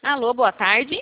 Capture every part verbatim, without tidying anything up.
Alô, boa tarde.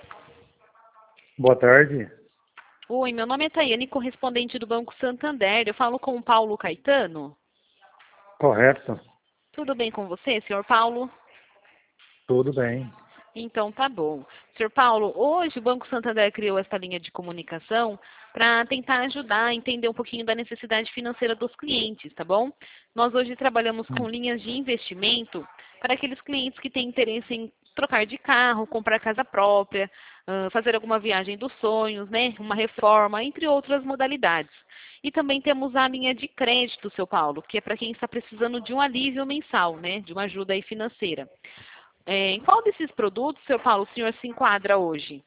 Boa tarde. Oi, meu nome é Tayane, correspondente do Banco Santander. Eu falo com o Paulo Caetano. Correto. Tudo bem com você, senhor Paulo? Tudo bem. Então tá bom. senhor Paulo, hoje o Banco Santander criou essa linha de comunicação para tentar ajudar a entender um pouquinho da necessidade financeira dos clientes, tá bom? Nós hoje trabalhamos com Hum. linhas de investimento para aqueles clientes que têm interesse em trocar de carro, comprar casa própria, uh, fazer alguma viagem dos sonhos, né? Uma reforma, entre outras modalidades. E também temos a linha de crédito, seu Paulo, que é para quem está precisando de um alívio mensal, né? De uma ajuda aí financeira. É, em qual desses produtos, seu Paulo, o senhor se enquadra hoje?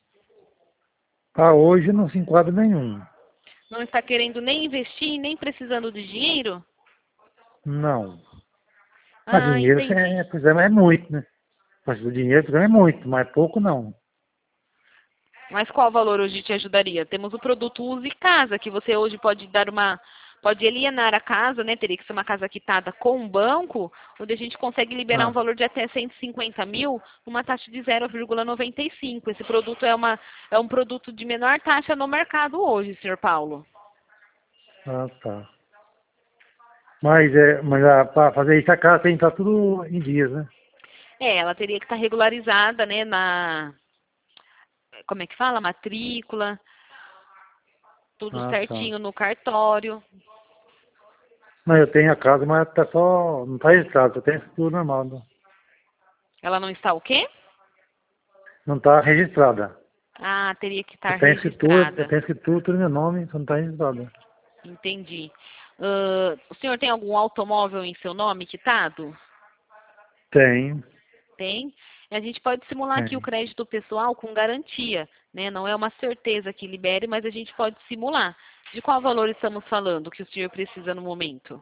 Ah, hoje não se enquadra nenhum. Não está querendo nem investir, nem precisando de dinheiro? Não. Mas Ah, dinheiro entendi. é, precisamos é muito, né? Mas o dinheiro precisamos é muito, mas pouco não. Mas qual valor hoje te ajudaria? Temos o produto Use Casa, que você hoje pode dar uma, pode alienar a casa, né? Teria que ser uma casa quitada com um banco, onde a gente consegue liberar um Ah, valor de até cento e cinquenta mil, uma taxa de zero vírgula noventa e cinco. Esse produto é, uma, é um produto de menor taxa no mercado hoje, senhor Paulo. ah, tá. Mas, é, mas para fazer isso a casa tem que estar tudo em dias, né? É, ela teria que estar regularizada, né, na, como é que fala? Matrícula, tudo Ah, tá. certinho no cartório. Não, eu tenho a casa, mas tá só, não está registrado, só tem escritura normal. Não Ela não está o quê? não está registrada. Ah, teria que Eu estar tenho escritura, eu registrada. tenho escritura, tudo meu nome, só não está registrada. Entendi. Ah, o senhor tem algum automóvel em seu nome quitado? Tenho, Tem. A gente pode simular aqui o tenho. crédito pessoal com garantia, né? Não é uma certeza que libere, mas a gente pode simular. De qual valor estamos falando que o senhor precisa no momento?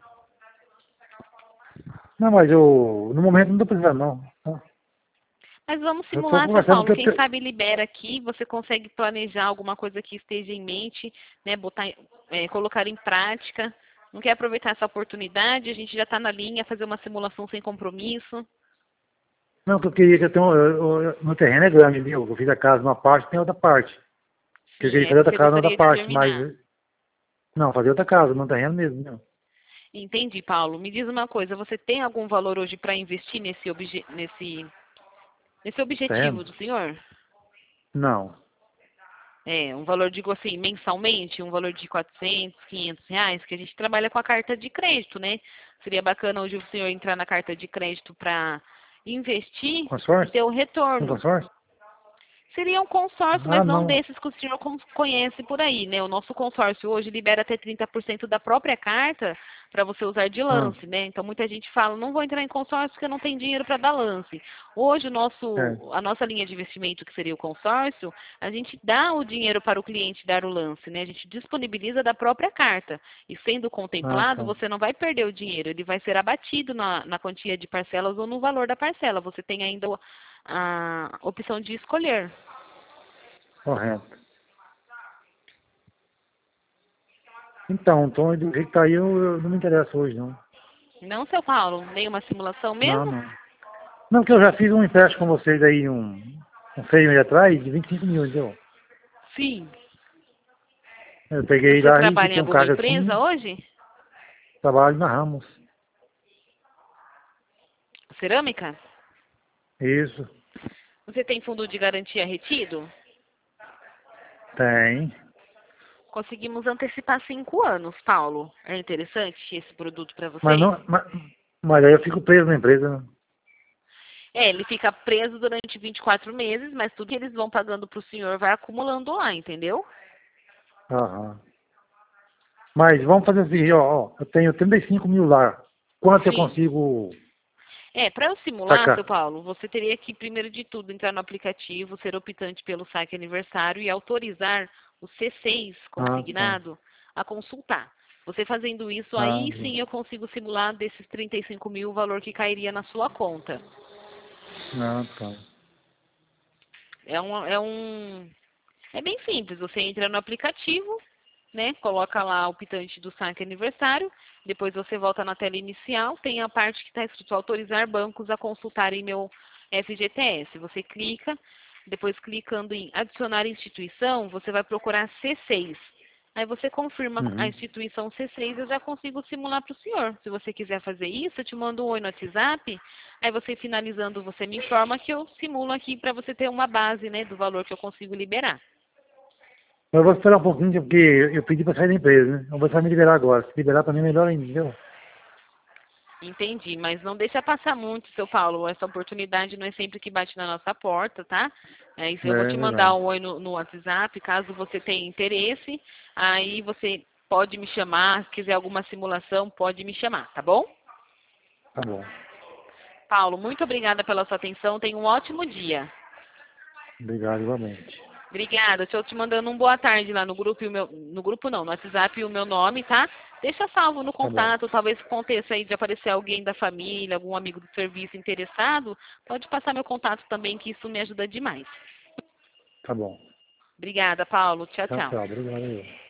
Não, mas eu, no momento não estou precisando, não. Tá? Mas vamos Eu estou simular, seu conversando Paulo. porque eu Quem te... sabe libera aqui, você consegue planejar alguma coisa que esteja em mente, né? Botar, é, colocar em prática. Não quer aproveitar essa oportunidade? A gente já está na linha, fazer uma simulação sem compromisso. Não, que eu queria que eu tenho. Eu, eu, meu terreno é grande, viu? Eu fiz a casa numa parte, tem outra parte. Que eu Sim, queria aí fazer outra você casa na outra gostaria de parte, mas. terminar. Não, fazer outra casa, no terreno mesmo, viu? Entendi, Paulo. Me diz uma coisa, você tem algum valor hoje para investir nesse, obje nesse, nesse objetivo Terreno? do senhor? Não. É, um valor, digo assim, mensalmente, um valor de quatrocentos, quinhentos reais, que a gente trabalha com a carta de crédito, né? Seria bacana hoje o senhor entrar na carta de crédito para investir e Consórcio? ter o Tem retorno. consórcio? Seria um consórcio, Ah, mas não não. desses que o senhor con- conhece por aí, né? O nosso consórcio hoje libera até trinta por cento da própria carta para você usar de Ah, lance, né? Então muita gente fala, não vou entrar em consórcio porque eu não tenho dinheiro para dar lance. Hoje o é. nosso, a nossa linha de investimento, que seria o consórcio, a gente dá o dinheiro para o cliente dar o lance, né? A gente disponibiliza da própria carta. E sendo Ah, contemplado, tá. você não vai perder o dinheiro, ele vai ser abatido na, na quantia de parcelas ou no valor da parcela. Você tem ainda a opção de escolher. Correto. Então, então do jeito que tá aí, eu, eu não me interesso hoje, não. Não, seu Paulo, nenhuma simulação Não, mesmo? não. Não, porque eu já fiz um empréstimo com vocês aí, um, um feio aí atrás, de vinte e cinco mil, entendeu? Sim. Eu peguei Você lá e trabalha em fiquei um alguma cargo empresa assim, hoje? trabalho na Ramos. Cerâmica? Isso. Você tem fundo de garantia retido? Tem. Conseguimos antecipar cinco anos, Paulo. É interessante esse produto para Mas você? não, mas, mas aí eu fico preso na empresa, né? É, ele fica preso durante vinte e quatro meses, mas tudo que eles vão pagando para o senhor vai acumulando lá, entendeu? Aham. Mas vamos fazer assim, ó, ó, eu tenho trinta e cinco mil lá. Quanto eu Sim. consigo É, para eu simular, seu sacar? Paulo, você teria que, primeiro de tudo, entrar no aplicativo, ser optante pelo saque aniversário e autorizar o C seis Ah, tá. consignado a consultar. Você fazendo isso, Ah, aí sim eu consigo simular desses trinta e cinco mil o valor que cairia na sua conta. ah, tá. É um, é um, é bem simples. Você entra no aplicativo, né? Coloca lá o pitante do saque aniversário. Depois você volta na tela inicial. Tem a parte que está escrito autorizar bancos a consultarem meu, F G T S. Você clica, depois clicando em adicionar instituição, você vai procurar C seis. Aí você confirma a Uhum. instituição C seis, eu já consigo simular para o senhor. Se você quiser fazer isso, eu te mando um oi no WhatsApp, aí você finalizando, você me informa que eu simulo aqui para você ter uma base, né, do valor que eu consigo liberar. Eu vou esperar um pouquinho, porque eu pedi para sair da empresa, né? Eu vou só me liberar agora. Se liberar para mim, melhor ainda, entendeu? Entendi, mas não deixa passar muito, seu Paulo. Essa oportunidade não é sempre que bate na nossa porta, tá? É, isso eu vou É te mandar verdade. um oi no, no WhatsApp, caso você tenha interesse. Aí você pode me chamar, se quiser alguma simulação, pode me chamar, tá bom? Tá bom. Paulo, muito obrigada pela sua atenção. Tenha um ótimo dia. Obrigado igualmente. Obrigada. Estou te mandando um boa tarde lá no grupo, e o meu, no grupo não, no WhatsApp o meu nome, tá? Deixa salvo no Tá bom. contato, talvez aconteça aí de aparecer alguém da família, algum amigo do serviço interessado, pode passar meu contato também, que isso me ajuda demais. Tá bom. Obrigada, Paulo. Tchau, Tchau, tchau. tchau. Obrigado aí.